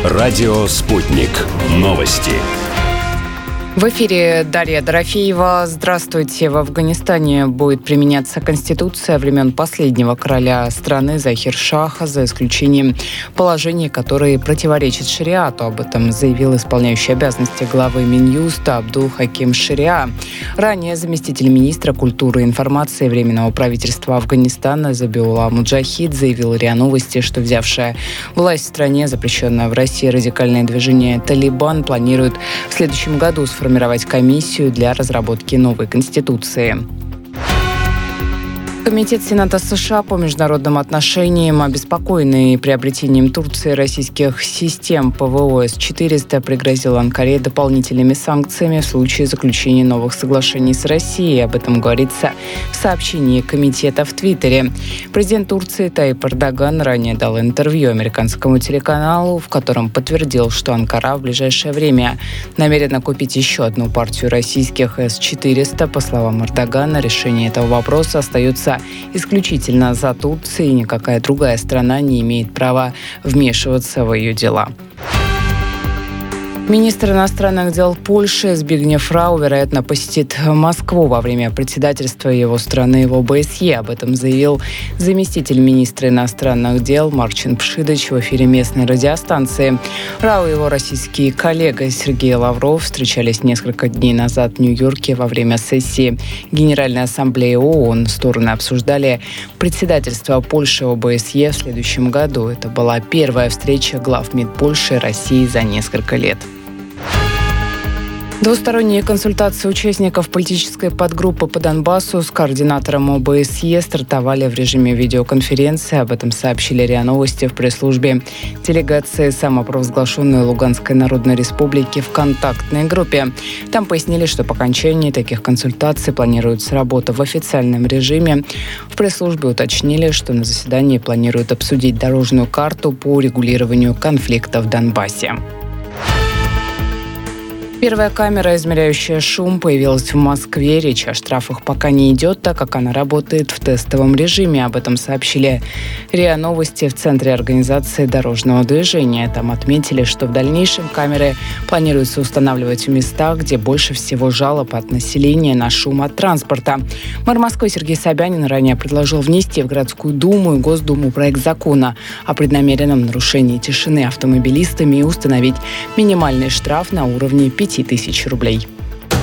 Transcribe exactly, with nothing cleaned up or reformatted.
Радио «Спутник». Новости. В эфире Дарья Дорофеева. Здравствуйте. В Афганистане будет применяться Конституция времен последнего короля страны Захир-Шаха, за исключением положений, которые противоречат шариату. Об этом заявил исполняющий обязанности главы Минюста Абдул-Хаким Шариа. Ранее заместитель министра культуры и информации Временного правительства Афганистана Забиулла Муджахид заявил РИА Новости, что взявшая власть в стране, запрещенное в России радикальное движение «Талибан», планирует в следующем году сформировать формировать комиссию для разработки новой конституции. Комитет Сената США по международным отношениям, обеспокоенный приобретением Турции российских систем ПВО С четыреста, пригрозил Анкаре дополнительными санкциями в случае заключения новых соглашений с Россией. Об этом говорится в сообщении комитета в Твиттере. Президент Турции Тайип Эрдоган ранее дал интервью американскому телеканалу, в котором подтвердил, что Анкара в ближайшее время намерена купить еще одну партию российских С четыреста. По словам Эрдогана, решение этого вопроса остается исключительно за Турцией, и никакая другая страна не имеет права вмешиваться в ее дела. Министр иностранных дел Польши Збигнев Рау, вероятно, посетит Москву во время председательства его страны в О Бэ С Е. Об этом заявил заместитель министра иностранных дел Марчин Пшидыч в эфире местной радиостанции. Рау и его российский коллега Сергей Лавров встречались несколько дней назад в Нью-Йорке во время сессии Генеральной ассамблеи О О Н. Стороны обсуждали председательство Польши в О Бэ С Е в следующем году. Это была первая встреча глав МИД Польши и России за несколько лет. Двусторонние консультации участников политической подгруппы по Донбассу с координатором О Бэ С Е стартовали в режиме видеоконференции. Об этом сообщили РИА Новости в пресс-службе делегации самопровозглашенной Луганской Народной Республики в контактной группе. Там пояснили, что по окончании таких консультаций планируется работа в официальном режиме. В пресс-службе уточнили, что на заседании планируют обсудить дорожную карту по регулированию конфликта в Донбассе. Первая камера, измеряющая шум, появилась в Москве. Речь о штрафах пока не идет, так как она работает в тестовом режиме. Об этом сообщили РИА Новости в Центре организации дорожного движения. Там отметили, что в дальнейшем камеры планируется устанавливать в местах, где больше всего жалоб от населения на шум от транспорта. Мэр Москвы Сергей Собянин ранее предложил внести в городскую думу и Госдуму проект закона о преднамеренном нарушении тишины автомобилистами и установить минимальный штраф на уровне пяти тысяч рублей.